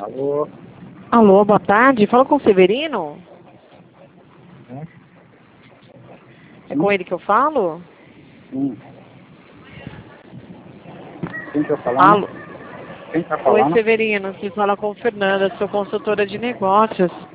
Alô? Alô, boa tarde. Fala com o Severino? É com ele que eu falo? Sim. Quem tá falando? Alô. Quem tá Oi, falando? Severino. Você fala com Fernanda, sou consultora de negócios.